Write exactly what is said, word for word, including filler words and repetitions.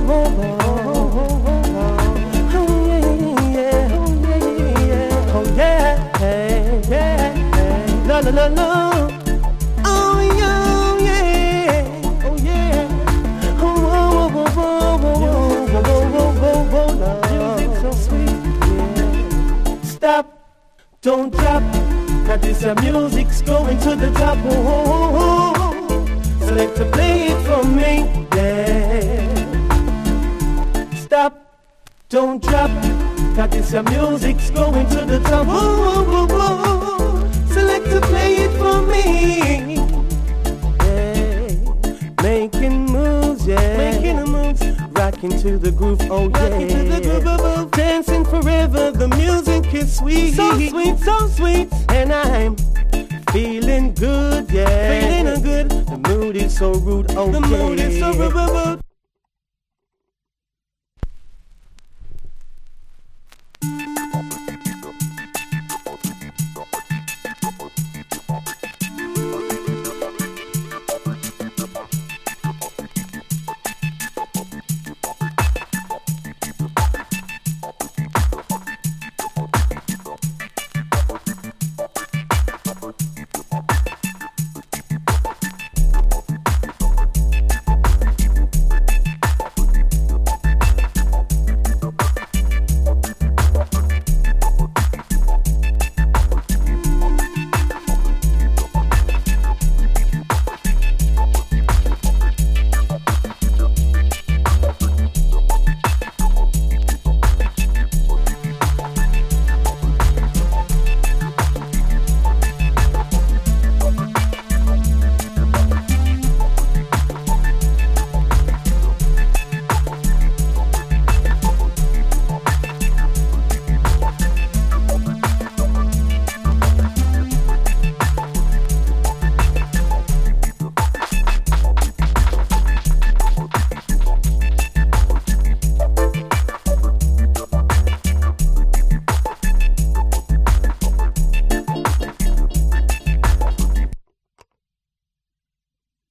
La la la la. Oh yeah, yeah. Oh yeah. Oh whoa whoa whoa whoa whoa whoa whoa whoa whoa. Music so sweet. Yeah. Stop, don't drop. Cause this uh, music's going to the top. Oh, oh, oh, oh. Select to play it for me. Yeah. Stop, don't drop. Cause this uh, music's going to the top. Oh, oh, oh, oh. Select to play it for me. Yeah. Making moves, yeah. Making the moves. Rocking to the groove, oh yeah. Rocking to the groove, oh, oh. Dancing forever, the music is sweet. So sweet, so sweet. And I'm feeling good, yeah. Feeling good. The mood is so rude, oh the yeah. The mood is so rude.